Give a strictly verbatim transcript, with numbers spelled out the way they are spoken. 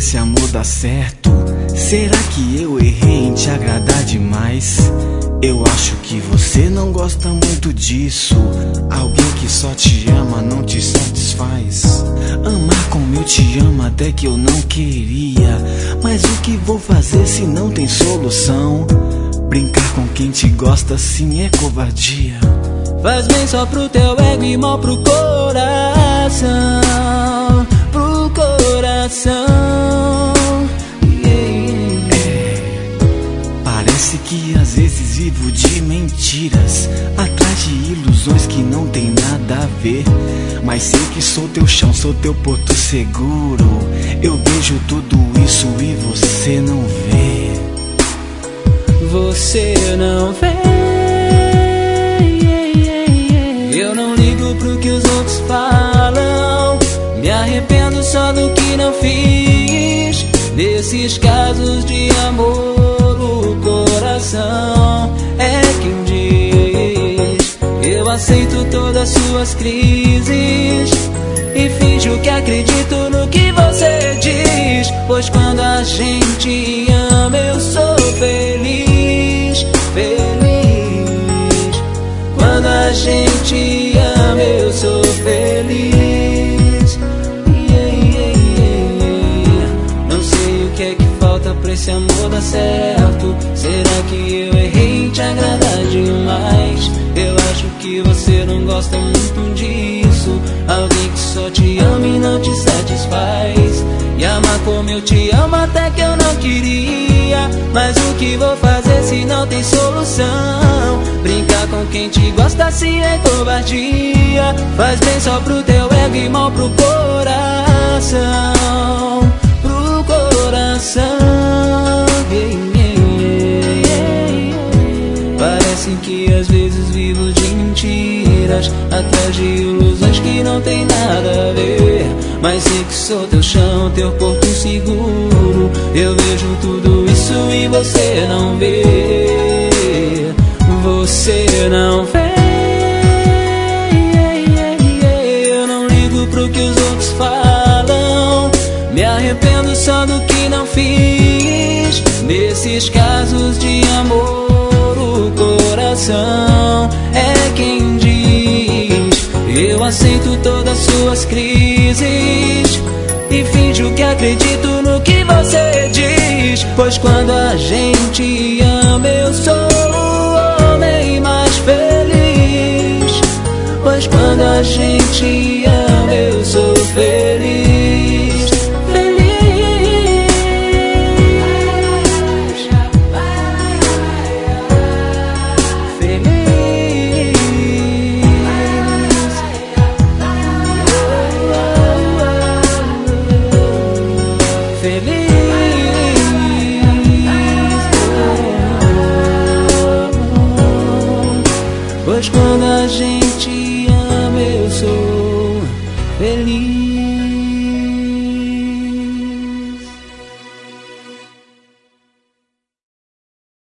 esse amor dá certo? Será que eu errei em te agradar demais? Eu acho que você não gosta muito disso. Alguém que só te ama não te satisfaz. Amar como eu te amo até que eu não queria. Mas o que vou fazer se não tem solução? Brincar com quem te gosta assim é covardia. Faz bem só pro teu ego e mal pro coração. Pro coração. Parece que às vezes vivo de mentiras, atrás de ilusões que não tem nada a ver. Mas sei que sou teu chão, sou teu porto seguro. Eu vejo tudo isso e você não vê. Você não vê. Eu não ligo pro que os outros falam. Me arrependo só do que não fiz. Nesses casos de amor, o coração é quem diz. Eu aceito todas suas crises e finjo que acredito no que você diz. Pois quando a gente ama eu sou feliz, feliz. Quando a gente ama eu sou feliz. Pra esse amor dar certo, será que eu errei em te agradar demais? Eu acho que você não gosta muito disso. Alguém que só te ama e não te satisfaz. E amar como eu te amo até que eu não queria. Mas o que vou fazer se não tem solução? Brincar com quem te gosta assim é covardia. Faz bem só pro teu ego e mal pro coração. Pro coração. Parece que às vezes vivo de mentiras, atrás de ilusões que não tem nada a ver. Mas sei que sou teu chão, teu porto seguro. Eu vejo tudo isso e você não vê. Você não vê. Eu não ligo pro que os outros falam. Me arrependo só do que não fiz. Nesses casos de amor, o coração é quem diz. Eu aceito todas suas crises e finjo que acredito no que você diz. Pois quando a gente ama eu sou o homem mais feliz. Pois quando a gente ama eu sou feliz. Pois quando a gente